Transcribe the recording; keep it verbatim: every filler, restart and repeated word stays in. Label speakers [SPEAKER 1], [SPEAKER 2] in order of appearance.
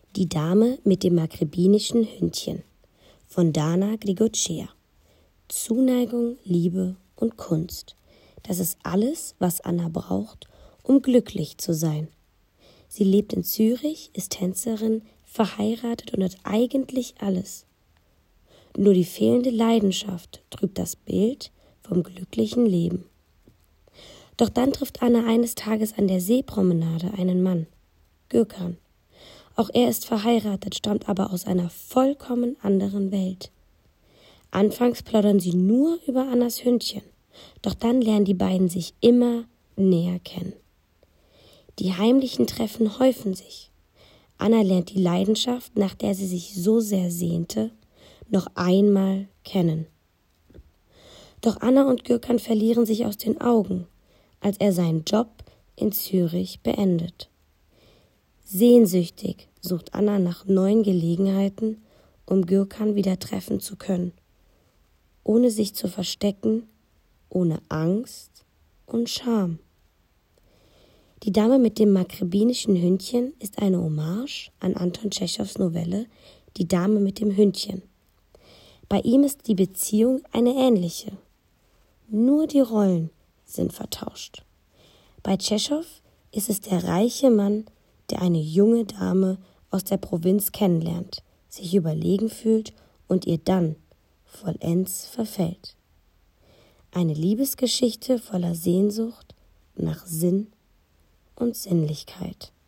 [SPEAKER 1] Die Dame mit dem makribinischen Hündchen von Dana Grigocea. Zuneigung, Liebe und Kunst. Das ist alles, was Anna braucht, um glücklich zu sein. Sie lebt in Zürich, ist Tänzerin, verheiratet und hat eigentlich alles. Nur die fehlende Leidenschaft trübt das Bild vom glücklichen Leben. Doch dann trifft Anna eines Tages an der Seepromenade einen Mann, Gökhan. Auch er ist verheiratet, stammt aber aus einer vollkommen anderen Welt. Anfangs plaudern sie nur über Annas Hündchen, doch dann lernen die beiden sich immer näher kennen. Die heimlichen Treffen häufen sich. Anna lernt die Leidenschaft, nach der sie sich so sehr sehnte, noch einmal kennen. Doch Anna und Gökhan verlieren sich aus den Augen, als er seinen Job in Zürich beendet. Sehnsüchtig sucht Anna nach neuen Gelegenheiten, um Gökhan wieder treffen zu können, ohne sich zu verstecken, ohne Angst und Scham. Die Dame mit dem makribinischen Hündchen ist eine Hommage an Anton Tschechows Novelle Die Dame mit dem Hündchen. Bei ihm ist die Beziehung eine ähnliche. Nur die Rollen sind vertauscht. Bei Tschechow ist es der reiche Mann, der eine junge Dame aus der Provinz kennenlernt, sich überlegen fühlt und ihr dann vollends verfällt. Eine Liebesgeschichte voller Sehnsucht nach Sinn und Sinnlichkeit.